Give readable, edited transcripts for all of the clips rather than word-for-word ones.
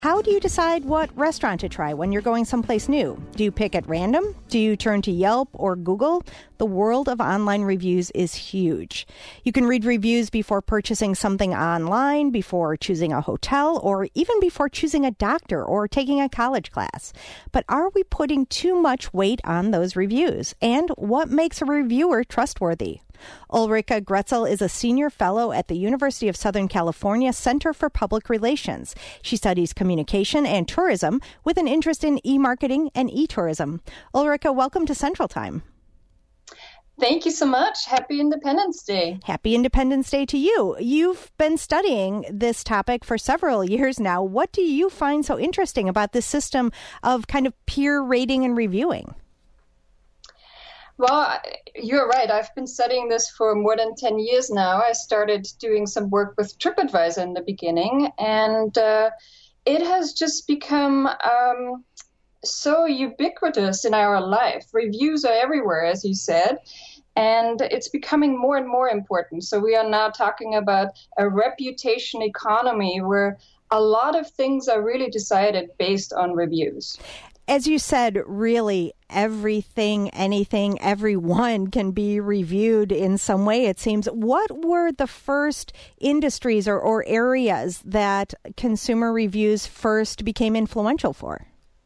How do you decide what restaurant to try when you're going someplace new? Do you pick at random? Do you turn to Yelp or Google? The world of online reviews is huge. You can read reviews before purchasing something online, before choosing a hotel, or even before choosing a doctor or taking a college class. But are we putting too much weight on those reviews? And what makes a reviewer trustworthy? Ulrika Gretzel is a senior fellow at the University of Southern California Center for Public Relations. She studies communication and tourism with an interest in e-marketing and e-tourism. Ulrika, welcome to Central Time. Thank you so much. Happy Independence Day. Happy Independence Day to you. You've been studying this topic for several years now. What do you find so interesting about this system of kind of peer rating and reviewing? Well, you're right. I've been studying this for more than 10 years now. I started doing some work with TripAdvisor in the beginning, and it has just become so ubiquitous in our life. Reviews are everywhere, as you said, and it's becoming more and more important. So we are now talking about a reputation economy where a lot of things are really decided based on reviews. As you said, really everything, anything, everyone can be reviewed in some way, it seems. What were the first industries or areas that consumer reviews first became influential for?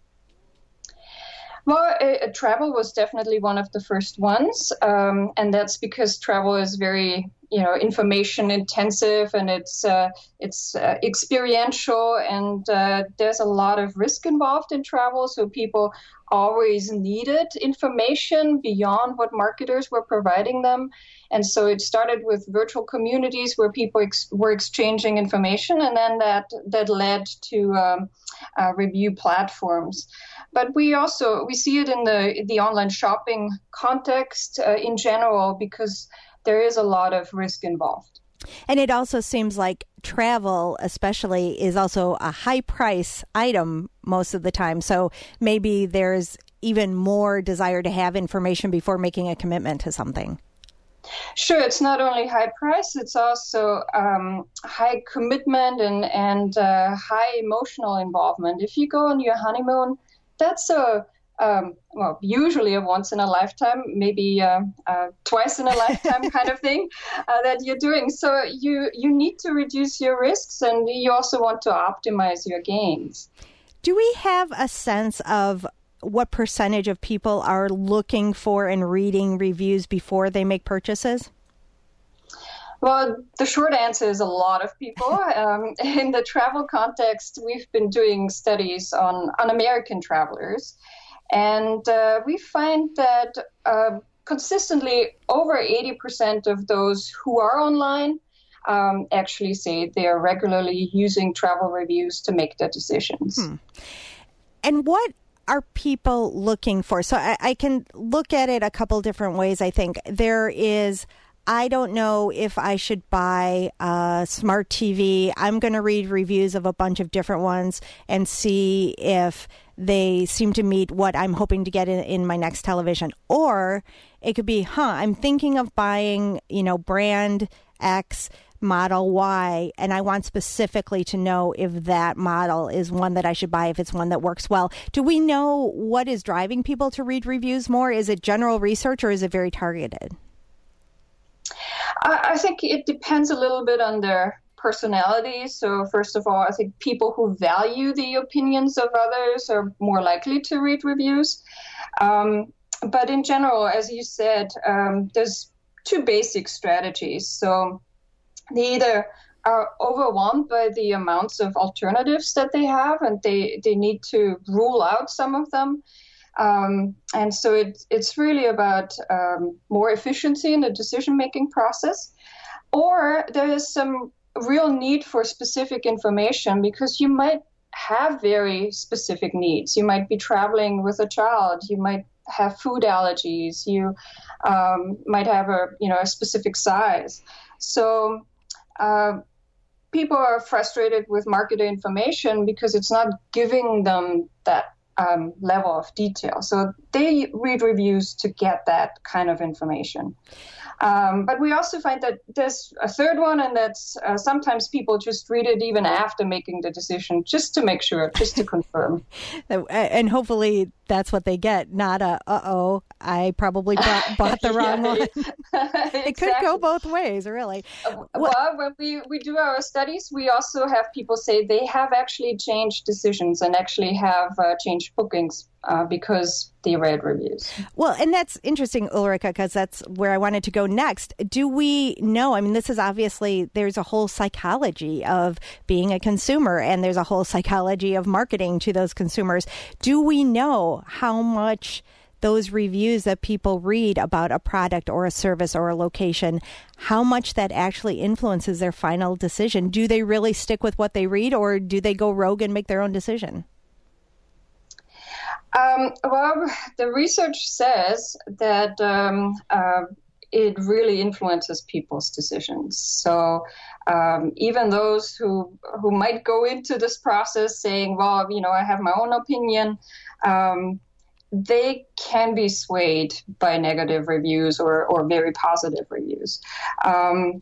Well, travel was definitely one of the first ones, and that's because travel is very, information intensive, and it's experiential, and there's a lot of risk involved in travel. So people always needed information beyond what marketers were providing them, and so it started with virtual communities where people were exchanging information, and then that led to review platforms. But we see it in the online shopping context in general, because there is a lot of risk involved. And it also seems like travel, especially, is also a high price item most of the time. So maybe there's even more desire to have information before making a commitment to something. Sure, it's not only high price, it's also high commitment and high emotional involvement. If you go on your honeymoon, that's usually a once in a lifetime, maybe twice in a lifetime kind of thing that you're doing. So you need to reduce your risks, and you also want to optimize your gains. Do we have a sense of what percentage of people are looking for and reading reviews before they make purchases? Well, the short answer is a lot of people. In the travel context, we've been doing studies on American travelers, and we find that consistently over 80% of those who are online actually say they are regularly using travel reviews to make their decisions. And what are people looking for? So I can look at it a couple different ways, I think. There is, I don't know if I should buy a smart TV. I'm going to read reviews of a bunch of different ones and see if they seem to meet what I'm hoping to get in my next television. Or it could be, I'm thinking of buying, brand X, model Y, and I want specifically to know if that model is one that I should buy, if it's one that works well. Do we know what is driving people to read reviews more? Is it general research, or is it very targeted? I think it depends a little bit on their personality. So first of all, I think people who value the opinions of others are more likely to read reviews. But in general, as you said, there's two basic strategies. So they either are overwhelmed by the amounts of alternatives that they have, and they need to rule out some of them. And so it's really about more efficiency in the decision-making process. Or there is some real need for specific information, because you might have very specific needs. You might be traveling with a child. You might have food allergies. You might have a specific size. So people are frustrated with marketer information because it's not giving them that level of detail. So they read reviews to get that kind of information. But we also find that there's a third one, and that's sometimes people just read it even after making the decision, just to make sure, just to confirm. And hopefully that's what they get, not I probably bought the wrong one. Exactly. It could go both ways, really. Well, when we do our studies, we also have people say they have actually changed decisions and actually have changed bookings because they read reviews. Well, and that's interesting, Ulrika, because that's where I wanted to go next. Do we know, I mean, this is obviously, there's a whole psychology of being a consumer, and there's a whole psychology of marketing to those consumers. Do we know how much those reviews that people read about a product or a service or a location, how much that actually influences their final decision? Do they really stick with what they read, or do they go rogue and make their own decision? Well, the research says that it really influences people's decisions. So even those who might go into this process saying, well, I have my own opinion, they can be swayed by negative reviews or very positive reviews. And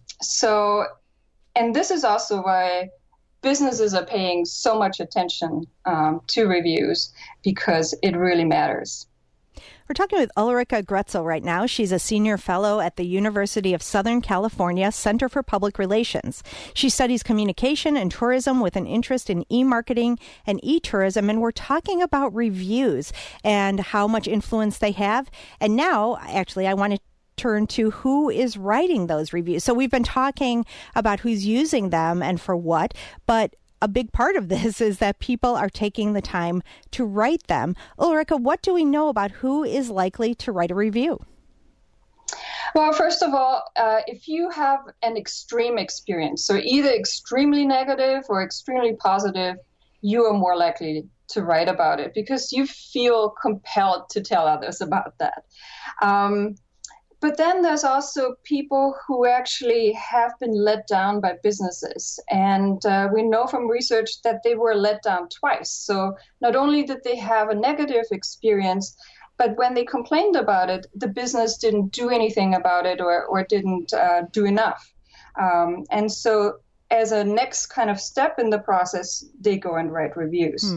this is also why businesses are paying so much attention to reviews, because it really matters. We're talking with Ulrika Gretzel right now. She's a senior fellow at the University of Southern California Center for Public Relations. She studies communication and tourism with an interest in e-marketing and e-tourism. And we're talking about reviews and how much influence they have. And now, actually, I want to turn to who is writing those reviews. So we've been talking about who's using them and for what, but a big part of this is that people are taking the time to write them. Ulrika, what do we know about who is likely to write a review? Well, first of all, if you have an extreme experience, so either extremely negative or extremely positive, you are more likely to write about it because you feel compelled to tell others about that. But then there's also people who actually have been let down by businesses. And we know from research that they were let down twice. So not only did they have a negative experience, but when they complained about it, the business didn't do anything about it or didn't do enough. And so as a next kind of step in the process, they go and write reviews.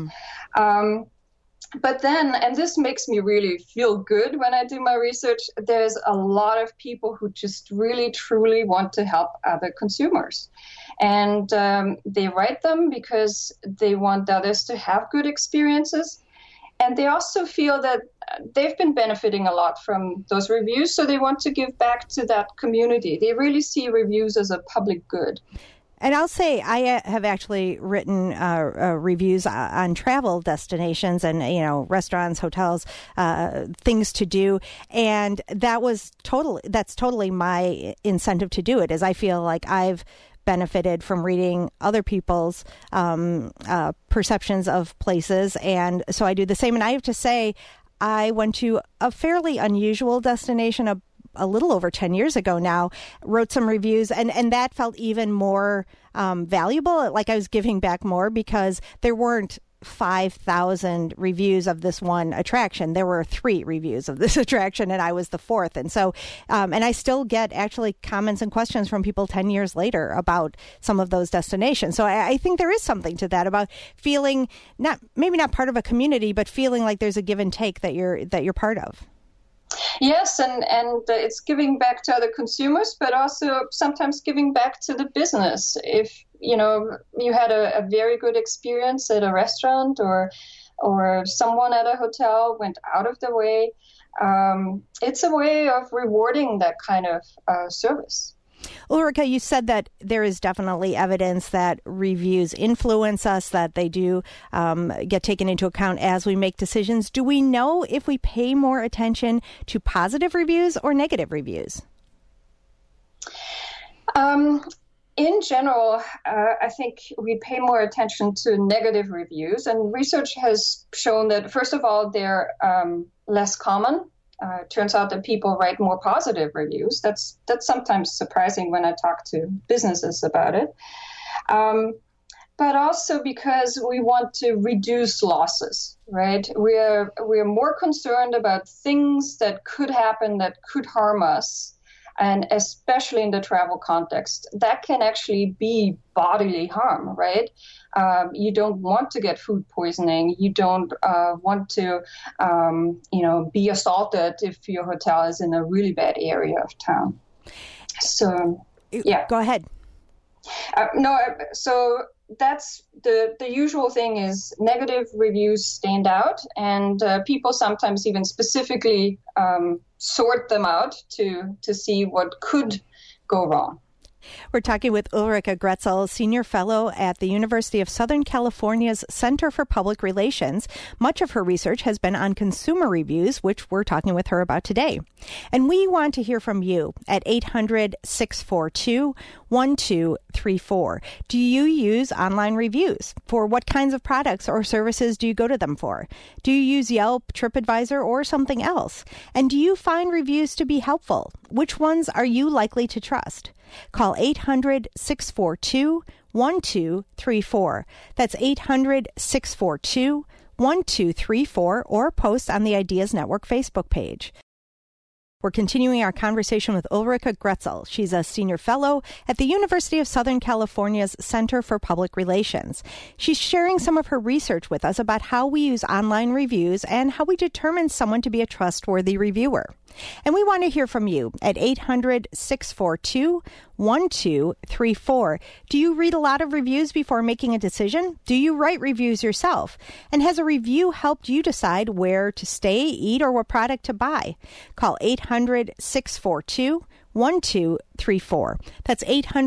But then, and this makes me really feel good when I do my research, there's a lot of people who just really, truly want to help other consumers. And they write them because they want others to have good experiences. And they also feel that they've been benefiting a lot from those reviews, so they want to give back to that community. They really see reviews as a public good. And I'll say I have actually written reviews on travel destinations and, restaurants, hotels, things to do. And that's totally my incentive to do it, is I feel like I've benefited from reading other people's perceptions of places. And so I do the same. And I have to say, I went to a fairly unusual destination, a little over 10 years ago now, wrote some reviews, and that felt even more valuable, like I was giving back more, because there weren't 5,000 reviews of this one attraction. There were 3 reviews of this attraction, and I was the 4th. And so, and I still get actually comments and questions from people 10 years later about some of those destinations. So I think there is something to that about feeling maybe not part of a community, but feeling like there's a give and take that you're part of. Yes, and it's giving back to other consumers, but also sometimes giving back to the business. If you had a very good experience at a restaurant or someone at a hotel went out of the way, it's a way of rewarding that kind of service. Ulrika, you said that there is definitely evidence that reviews influence us, that they do get taken into account as we make decisions. Do we know if we pay more attention to positive reviews or negative reviews? In general, I think we pay more attention to negative reviews, and research has shown that, first of all, they're less common. It turns out that people write more positive reviews. That's sometimes surprising when I talk to businesses about it. But also because we want to reduce losses, right? We're more concerned about things that could happen, that could harm us, and especially in the travel context, that can actually be bodily harm, right? You don't want to get food poisoning. You don't want to, be assaulted if your hotel is in a really bad area of town. So, yeah. Go ahead. So that's the usual thing is negative reviews stand out, and people sometimes even specifically sort them out to see what could go wrong. We're talking with Ulrike Gretzel, Senior Fellow at the University of Southern California's Center for Public Relations. Much of her research has been on consumer reviews, which we're talking with her about today. And we want to hear from you at 800-642-1234. Do you use online reviews? For what kinds of products or services do you go to them for? Do you use Yelp, TripAdvisor, or something else? And do you find reviews to be helpful? Which ones are you likely to trust? Call 800-642-1234. That's 800-642-1234 or post on the Ideas Network Facebook page. We're continuing our conversation with Ulrike Gretzel. She's a senior fellow at the University of Southern California's Center for Public Relations. She's sharing some of her research with us about how we use online reviews and how we determine someone to be a trustworthy reviewer. And we want to hear from you at 800-642-1234. Do you read a lot of reviews before making a decision? Do you write reviews yourself? And has a review helped you decide where to stay, eat, or what product to buy? Call 800-642-1234. That's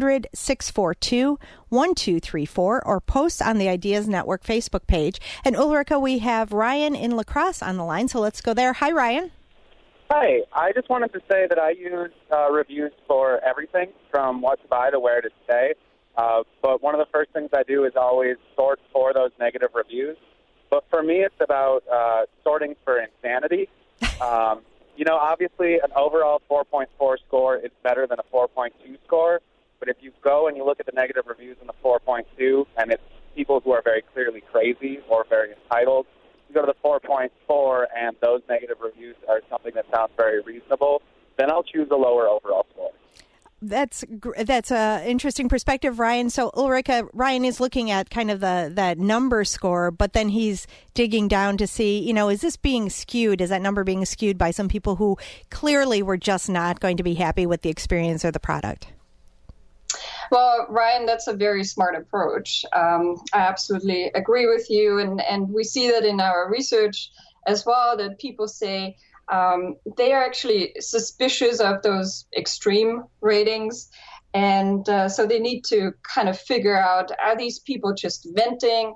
800-642-1234 or post on the Ideas Network Facebook page. And Ulrike, we have Ryan in La Crosse on the line, so let's go there. Hi, Ryan. Hi, I just wanted to say that I use reviews for everything from what to buy to where to stay. But one of the first things I do is always sort for those negative reviews. But for me, it's about sorting for insanity. Obviously an overall 4.4 score is better than a 4.2 score. But if you go and you look at the negative reviews in the 4.2 and it's people who are very clearly crazy or very entitled, you go to the 4.4 and those negative reviews are something that sounds very reasonable, then I'll choose a lower overall score. That's an interesting perspective, Ryan. So Ulrike, Ryan is looking at kind of that number score, but then he's digging down to see, is this being skewed? Is that number being skewed by some people who clearly were just not going to be happy with the experience or the product? Well, Ryan, that's a very smart approach. I absolutely agree with you. And we see that in our research as well, that people say they are actually suspicious of those extreme ratings. And so they need to kind of figure out, are these people just venting?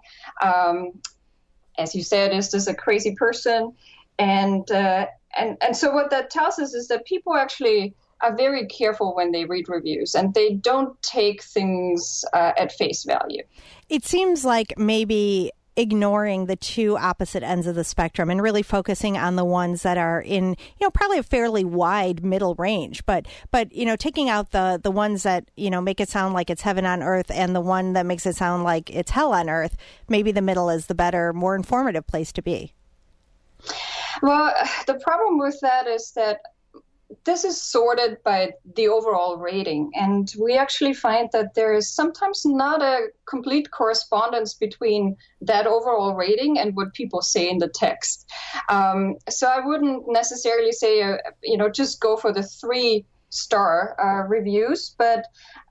As you said, is this a crazy person? And so what that tells us is that people actually are very careful when they read reviews, and they don't take things at face value. It seems like maybe ignoring the two opposite ends of the spectrum and really focusing on the ones that are in, probably a fairly wide middle range, but taking out the ones that, make it sound like it's heaven on earth and the one that makes it sound like it's hell on earth. Maybe the middle is the better, more informative place to be. Well, the problem with that is that this is sorted by the overall rating, and we actually find that there is sometimes not a complete correspondence between that overall rating and what people say in the text. So I wouldn't necessarily say, just go for the 3-star reviews, but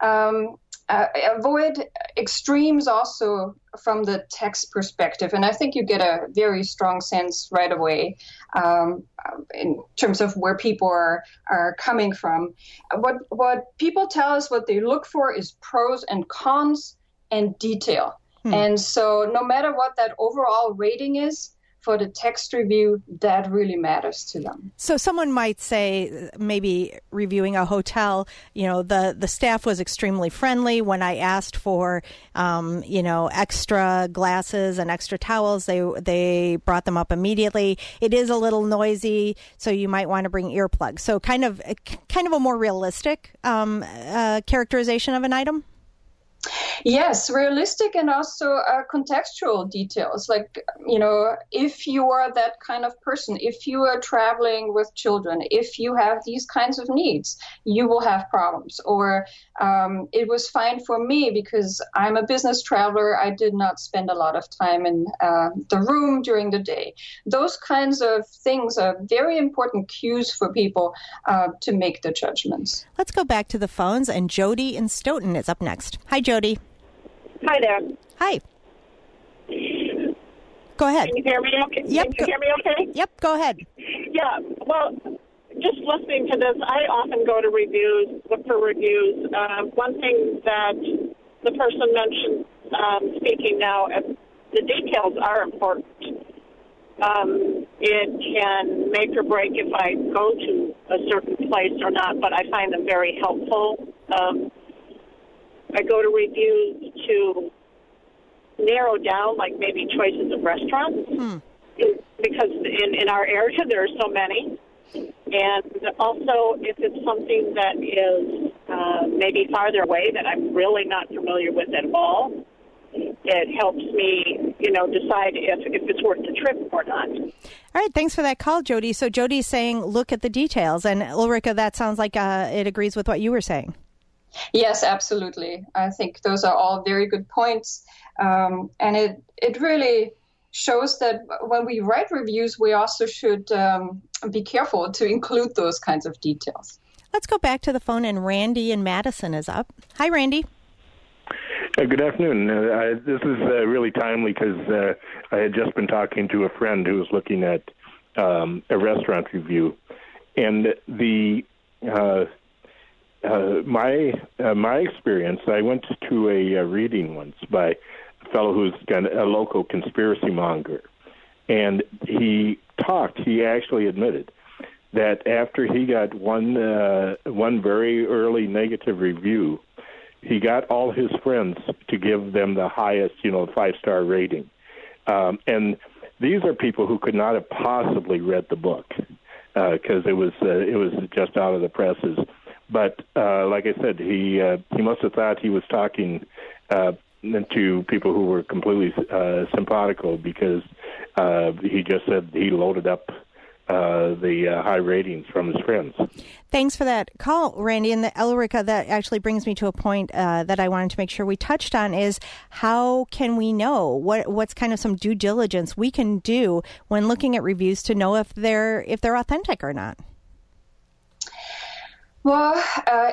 avoid extremes also from the text perspective. And I think you get a very strong sense right away in terms of where people are coming from. What people tell us what they look for is pros and cons and detail. And so no matter what that overall rating is, for the text review, that really matters to them. So someone might say, maybe reviewing a hotel, the staff was extremely friendly. When I asked for, extra glasses and extra towels, they brought them up immediately. It is a little noisy, so you might want to bring earplugs. So kind of a more realistic characterization of an item? Yes, realistic and also contextual details. Like, if you are that kind of person, if you are traveling with children, if you have these kinds of needs, you will have problems. Or it was fine for me because I'm a business traveler. I did not spend a lot of time in the room during the day. Those kinds of things are very important cues for people to make the judgments. Let's go back to the phones, and Jody in Stoughton is up next. Hi, Jody. Hi there. Hi. Go ahead. Can you hear me okay? Yep. Can you hear me okay? Yep, go ahead. Yeah, well, just listening to this, I often go to reviews, look for reviews. One thing that the person mentioned speaking now, the details are important. It can make or break if I go to a certain place or not, but I find them very helpful. I go to reviews to narrow down, like maybe choices of restaurants, because in our area there are so many. And also, if it's something that is maybe farther away that I'm really not familiar with at all, it helps me, decide if it's worth the trip or not. All right, thanks for that call, Jody. So Jody's saying, look at the details. And Ulrika, that sounds like it agrees with what you were saying. Yes, absolutely. I think those are all very good points. And it really shows that when we write reviews, we also should be careful to include those kinds of details. Let's go back to the phone, and Randy in Madison is up. Hi, Randy. Good afternoon. This is really timely because I had just been talking to a friend who was looking at a restaurant review, and my experience, I went to a reading once by a fellow who's got a local conspiracy monger, and he actually admitted that after he got one very early negative review, he got all his friends to give them the highest, 5-star rating. And these are people who could not have possibly read the book because it was just out of the presses. But like I said, he must have thought he was talking to people who were completely simpatico because he just said he loaded up the high ratings from his friends. Thanks for that call, Randy. And Ulrika, that actually brings me to a point that I wanted to make sure we touched on is how can we know what's kind of some due diligence we can do when looking at reviews to know if they're authentic or not? Well,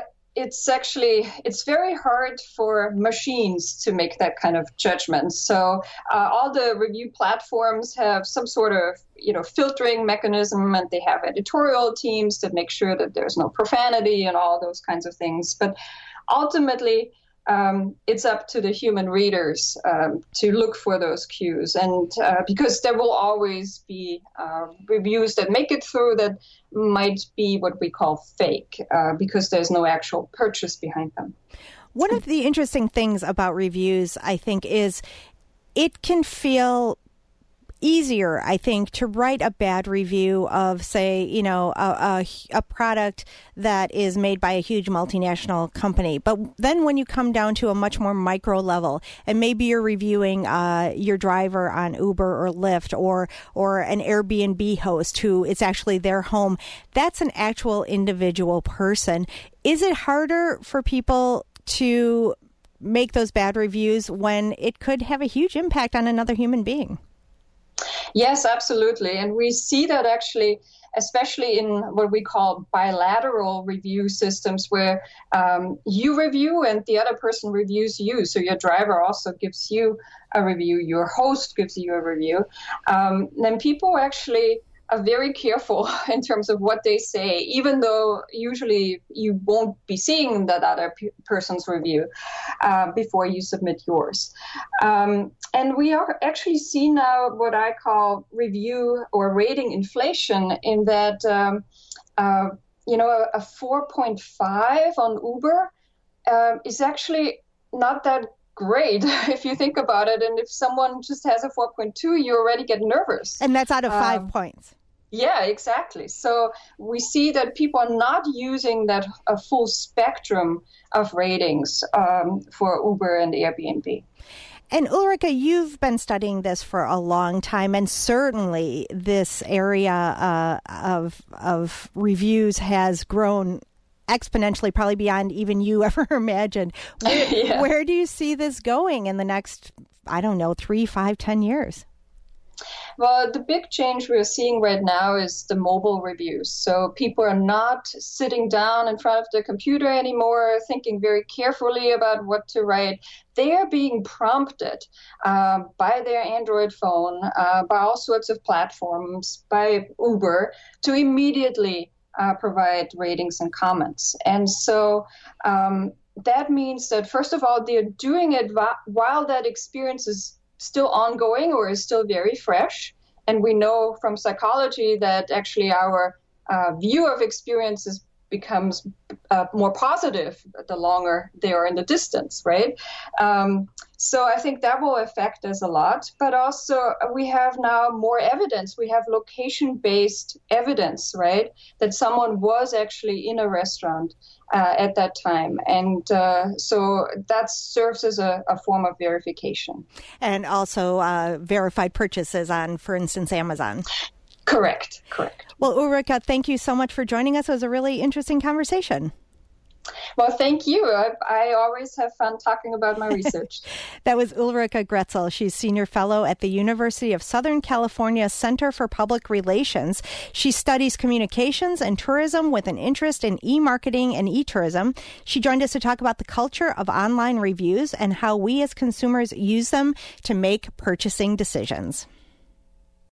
it's very hard for machines to make that kind of judgment. So all the review platforms have some sort of, filtering mechanism, and they have editorial teams that make sure that there's no profanity and all those kinds of things. But ultimately, it's up to the human readers to look for those cues. And because there will always be reviews that make it through that might be what we call fake because there's no actual purchase behind them. One of the interesting things about reviews, I think, is it can feel easier, I think, to write a bad review of, say, a product that is made by a huge multinational company. But then when you come down to a much more micro level, and maybe you're reviewing your driver on Uber or Lyft or an Airbnb host who it's actually their home, that's an actual individual person. Is it harder for people to make those bad reviews when it could have a huge impact on another human being? Yes, absolutely. And we see that actually, especially in what we call bilateral review systems where you review and the other person reviews you. So your driver also gives you a review, your host gives you a review. Then people actually are very careful in terms of what they say, even though usually you won't be seeing that other person's review before you submit yours. And we are actually seeing now what I call review or rating inflation in that, a 4.5 on Uber is actually not that great if you think about it. And if someone just has a 4.2, you already get nervous. And that's out of 5 points. Yeah, exactly. So we see that people are not using that a full spectrum of ratings for Uber and Airbnb. And Ulrika, you've been studying this for a long time, and certainly this area of reviews has grown exponentially, probably beyond even you ever imagined. Where do you see this going in the next, 3, 5, 10 years? Well, the big change we're seeing right now is the mobile reviews. So people are not sitting down in front of the computer anymore, thinking very carefully about what to write. They are being prompted by their Android phone, by all sorts of platforms, by Uber, to immediately provide ratings and comments. And so that means that, first of all, they're doing it while that experience is still ongoing or is still very fresh. And we know from psychology that actually our view of experiences becomes more positive the longer they are in the distance, right? So I think that will affect us a lot. But also we have now more evidence. We have location-based evidence, right, that someone was actually in a restaurant at that time. And so that serves as a form of verification. And also verified purchases on, for instance, Amazon. Correct. Well, Ulrika, thank you so much for joining us. It was a really interesting conversation. Well, thank you. I always have fun talking about my research. That was Ulrika Gretzel. She's Senior Fellow at the University of Southern California Center for Public Relations. She studies communications and tourism with an interest in e-marketing and e-tourism. She joined us to talk about the culture of online reviews and how we as consumers use them to make purchasing decisions.